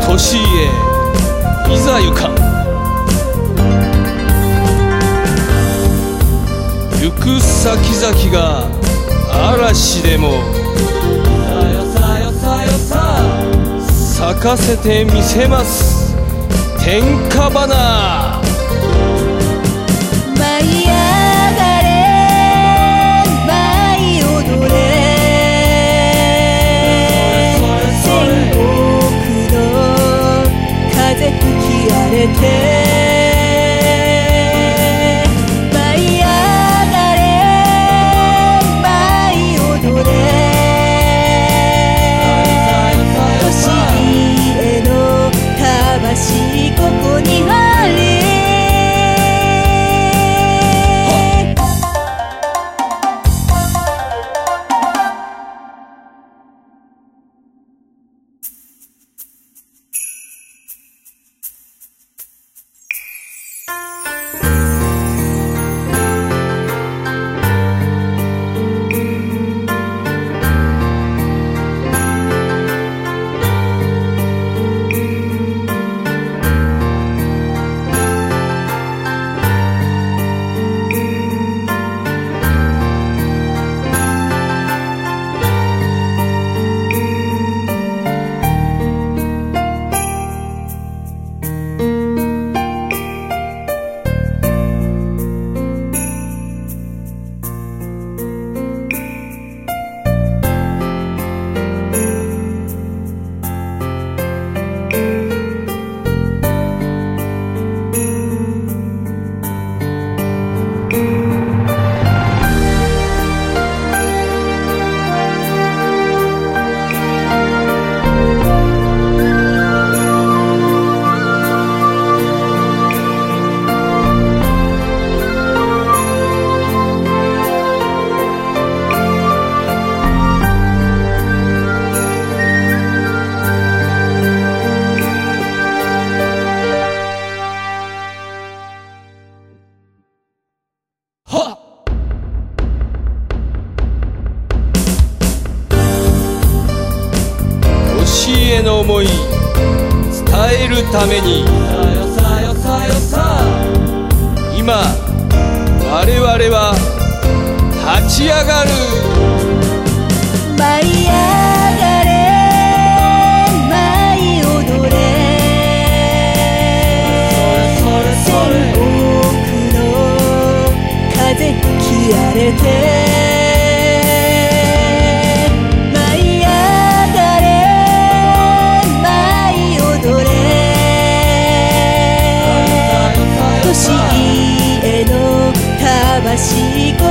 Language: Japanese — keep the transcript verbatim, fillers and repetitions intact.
年へいざ行かん。行く先々が嵐でもさよさよさよさ咲かせてみせます天下花。 舞い上がれ舞い踊れ戦国の風吹き荒れてここにあれ教えの思い伝えるためにさよさよさよさ今我々は立ち上がる。 舞い上がれ舞い踊れ戦国の風吹き荒れて年への魂